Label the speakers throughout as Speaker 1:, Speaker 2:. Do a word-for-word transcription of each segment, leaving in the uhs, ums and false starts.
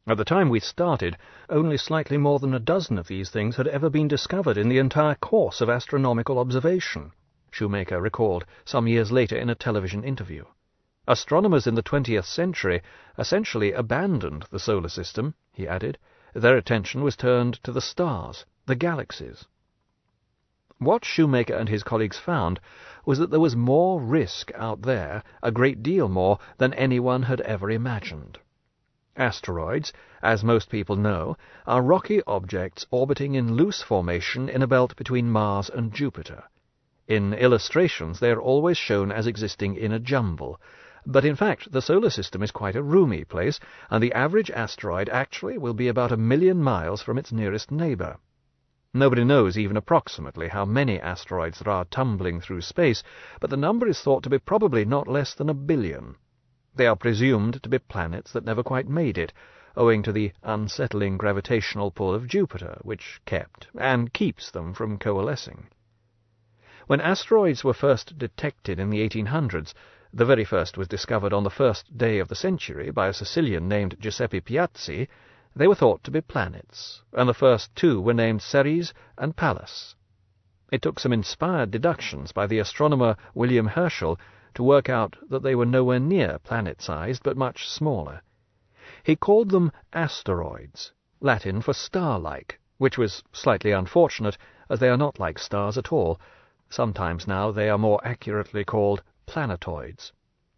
Speaker 1: At the time we started, only slightly more than a dozen of these things had ever been discovered in the entire course of astronomical observation, Shoemaker recalled some years later in a television interview. Astronomers in the twentieth century essentially abandoned the solar system, he added. Their attention was turned to the stars, the galaxies. What Shoemaker and his colleagues found was that there was more risk out there, a great deal more, than anyone had ever imagined. Asteroids, as most people know, are rocky objects orbiting in loose formation in a belt between Mars and Jupiter. In illustrations they are always shown as existing in a jumble, but in fact the solar system is quite a roomy place, and the average asteroid actually will be about a million miles from its nearest neighbour. Nobody knows even approximately how many asteroids there are tumbling through space, but the number is thought to be probably not less than a billion. They are presumed to be planets that never quite made it, owing to the unsettling gravitational pull of Jupiter, which kept and keeps them from coalescing. When asteroids were first detected in the eighteen hundreds, the very first was discovered on the first day of the century by a Sicilian named Giuseppe Piazzi, they were thought to be planets, and the first two were named Ceres and Pallas. It took some inspired deductions by the astronomer William Herschel to work out that they were nowhere near planet-sized, but much smaller. He called them asteroids, Latin for star-like, which was slightly unfortunate, as they are not like stars at all. Sometimes now they are more accurately called planetoids.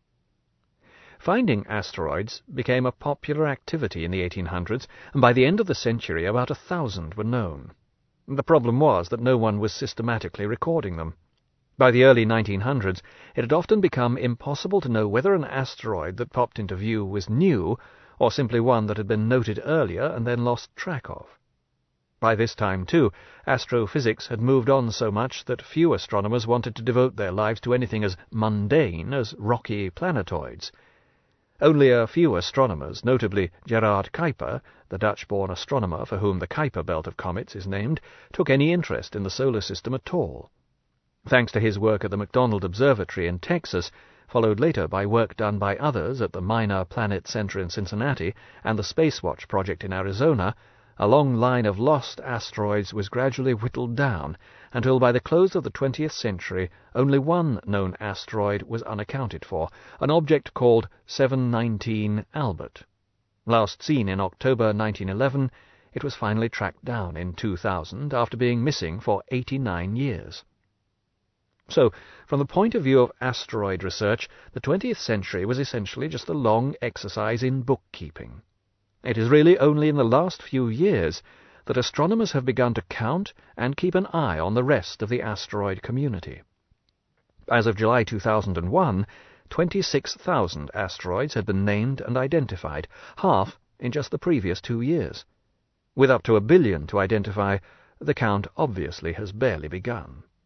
Speaker 1: Finding asteroids became a popular activity in the eighteen hundreds, and by the end of the century about a thousand were known. The problem was that no one was systematically recording them. By the early nineteen hundreds, it had often become impossible to know whether an asteroid that popped into view was new, or simply one that had been noted earlier and then lost track of. By this time, too, astrophysics had moved on so much that few astronomers wanted to devote their lives to anything as mundane as rocky planetoids. Only a few astronomers, notably Gerard Kuiper, the Dutch-born astronomer for whom the Kuiper belt of comets is named, took any interest in the solar system at all. Thanks to his work at the McDonald Observatory in Texas, followed later by work done by others at the Minor Planet Center in Cincinnati and the Spacewatch project in Arizona, a long line of lost asteroids was gradually whittled down until by the close of the twentieth century only one known asteroid was unaccounted for, an object called seven nineteen Albert. Last seen in October nineteen eleven, it was finally tracked down in two thousand after being missing for eighty-nine years. So, from the point of view of asteroid research, the twentieth century was essentially just a long exercise in bookkeeping. It is really only in the last few years that astronomers have begun to count and keep an eye on the rest of the asteroid community. As of July two thousand one, twenty-six thousand asteroids had been named and identified, half in just the previous two years. With up to a billion to identify, the count obviously has barely begun.